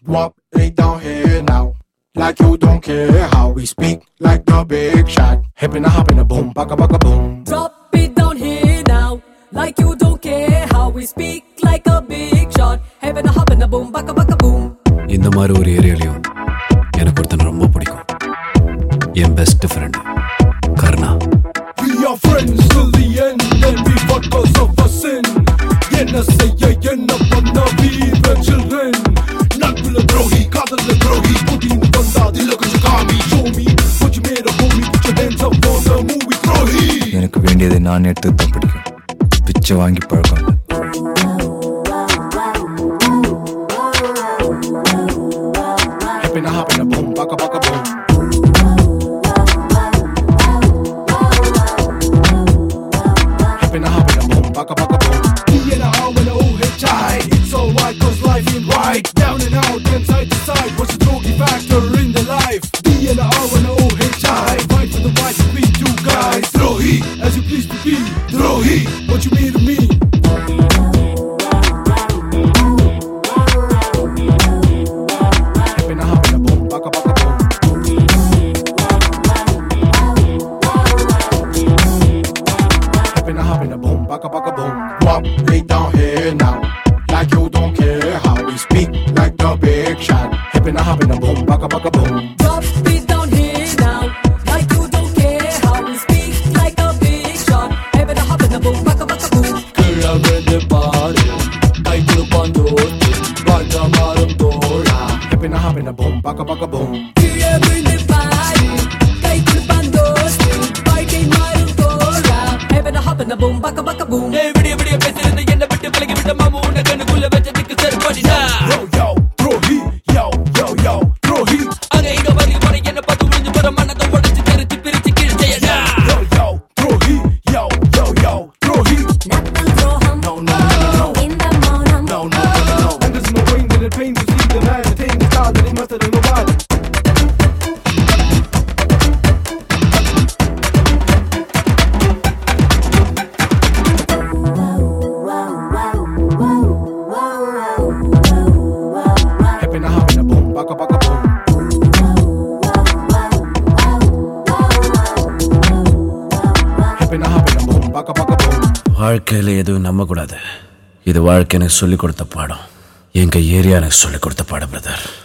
Drop it down here now. Like you don't care how we speak, like the big shot. Hippin' a hoppin' a boom, baka baka boom. Drop it down here now. Like you don't care how we speak, like a big shot. Heaven a hoppin' a boom, baka baka boom. இந்த மாதிரி ஒரு ஏரியாலையும் எனக்கு ஒருத்தனை ரொம்ப பிடிக்கும். என் best friend Karna. We are friends till the end and we fought cause of a sin. என்ன செய்ய என்ன பண்ண we the children. நட்புல துரோகி காதல்ல துரோகி புதின்னு வந்தா தில்ல கொஞ்சம் காமி. Show me what you made of homie, put your hands up for the movie துரோகி. எனக்கு வேண்டியதை நான் எடுத்து தான் பிடிக்கும். பிச்சை வாங்கி பழக்கம். Hippin' a hoppin' a boom, baka baka boom. Hippin' a hoppin' a boom, baka baka boom. D&R it's alright cause life ain't right. Down and out and side to side, what's the drogi factor in the life? D&R fight for the right between two guys. Drohi, as you please to be. Drohi, what you mean to me? Baka baka boom. Drop it down here now. Like you don't care how we speak, like the big shot. Hippin' a hoppin' a boom, baka baka boom. Drop it down here now. Like you don't care how we speak, like a big shot. Heaven a hoppin' a boom, baka baka boom. Kılavede bağırı, kaykılı pandotu, barca marım doğra. Hippin' a hoppin' a boom, baka baka boom. Kılavede bağırı, kaykılı pandotu, barca marım doğra. Heaven a hoppin' a boom, baka baka boom. விடிய விடிய பேசுறது என்ன விட்டு விலகி விட்ட மாமு உன்னை கண்ணுக்குள்ள வச்சதுக்கு செருப்படிடா. Yo yo, Drohi, yo yo yo, Drohi. அங்க இங்க வரி வரை என்ன பார்த்து உழிஞ்சு போற மனதை உடைச்சு தெரிச்சு பிரிச்சு கிழிச்சையடா. Yo yo, Drohi, yo yo yo, Drohi. Nothing droham, No no no no in the morning. no no no no. And there's no pain in the pain to see the man attain the style that he must have nobody. Hippin' a hoppin' a boom, baka baka boom. Hippin' a hoppin' a boom, baka baka boom. வாழ்க்கையில் எதுவும் நம்பக்கூடாது. இது வாழ்க்கை எனக்கு சொல்லிக் கொடுத்த பாடம். எங்கள் ஏரியா எனக்கு சொல்லிக் கொடுத்த பாடம் பிரதர்.